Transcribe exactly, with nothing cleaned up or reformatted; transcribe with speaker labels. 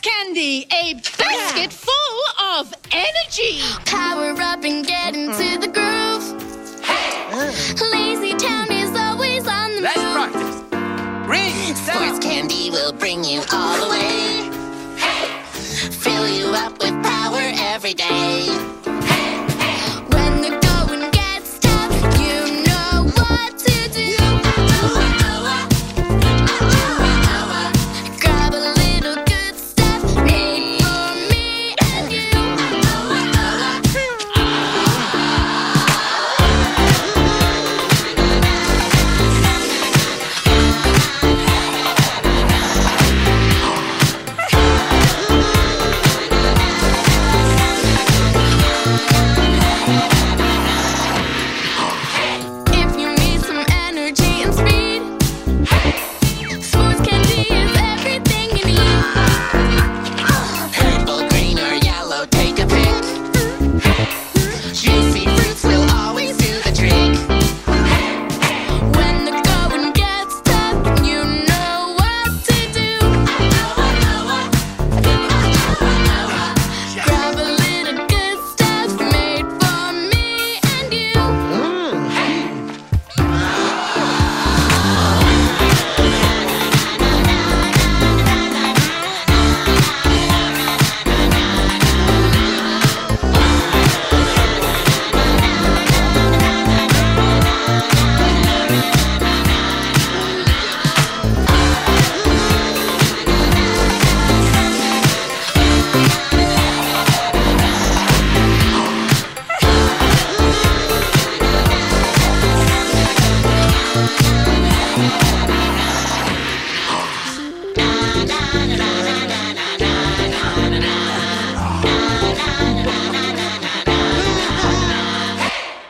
Speaker 1: Candy, a basket full of energy.
Speaker 2: Power up and get into the groove. Lazy Town is always on the
Speaker 3: Let's
Speaker 2: move.
Speaker 3: practice. Ring,
Speaker 2: Sports Candy will bring you all the way. Fill you up with power every day.